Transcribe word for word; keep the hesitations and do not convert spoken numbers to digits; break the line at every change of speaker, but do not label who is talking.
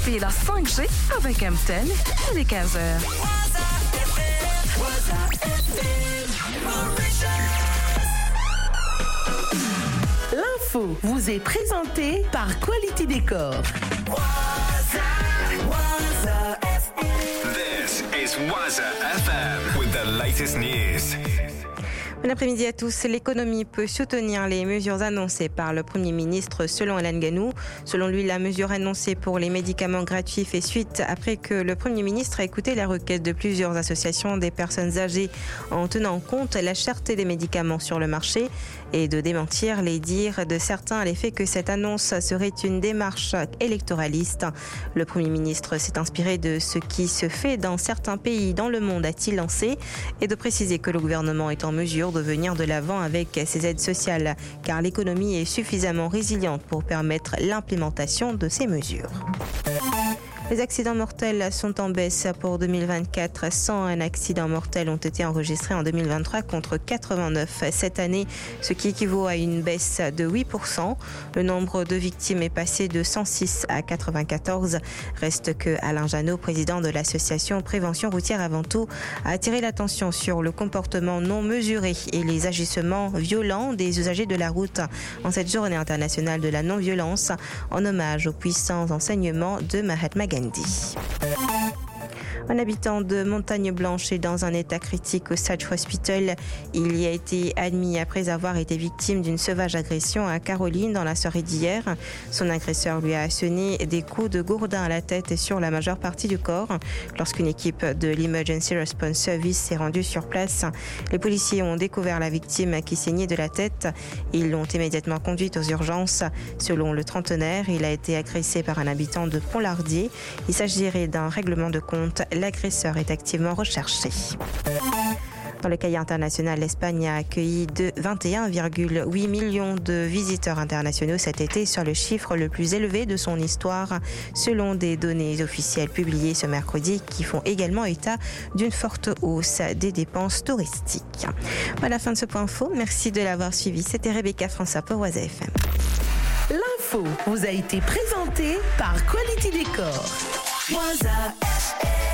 profite la cinq G avec M T N et les quinze heures.
L'info vous est présentée par Quality Decor.
This is Waza F M with the latest news.
Bon après-midi à tous. L'économie peut soutenir les mesures annoncées par le Premier ministre selon Alain Ganou. Selon lui, la mesure annoncée pour les médicaments gratuits fait suite après que le Premier ministre a écouté la requête de plusieurs associations des personnes âgées en tenant compte la cherté des médicaments sur le marché et de démentir les dires de certains à l'effet que cette annonce serait une démarche électoraliste. Le Premier ministre s'est inspiré de ce qui se fait dans certains pays dans le monde, a-t-il lancé, et de préciser que le gouvernement est en mesure de venir de l'avant avec ses aides sociales, car l'économie est suffisamment résiliente pour permettre l'implémentation de ces mesures. Les accidents mortels sont en baisse pour deux mille vingt-quatre. cent un accidents mortels ont été enregistrés en deux mille vingt-trois contre quatre-vingt-neuf cette année, ce qui équivaut à une baisse de huit pour cent. Le nombre de victimes est passé de cent six à quatre-vingt-quatorze. Reste que Alain Janot, président de l'association Prévention routière avant tout, a attiré l'attention sur le comportement non mesuré et les agissements violents des usagers de la route en cette journée internationale de la non-violence, en hommage aux puissants enseignements de Mahatma Gandhi. Un habitant de Montagne Blanche est dans un état critique au Sage Hospital. Il y a été admis après avoir été victime d'une sauvage agression à Caroline dans la soirée d'hier. Son agresseur lui a asséné des coups de gourdin à la tête et sur la majeure partie du corps. Lorsqu'une équipe de l'Emergency Response Service s'est rendue sur place, les policiers ont découvert la victime qui saignait de la tête. Ils l'ont immédiatement conduite aux urgences. Selon le trentenaire, il a été agressé par un habitant de Pont-Lardier. Il s'agirait d'un règlement de compte. L'agresseur est activement recherché. Dans le cahier international, l'Espagne a accueilli de vingt et un virgule huit millions de visiteurs internationaux cet été, sur le chiffre le plus élevé de son histoire, selon des données officielles publiées ce mercredi, qui font également état d'une forte hausse des dépenses touristiques. Voilà la fin de ce point info. Merci de l'avoir suivi. C'était Rebecca François pour Waza F M.
L'info vous a été présentée par Quality Decor. Waza F M.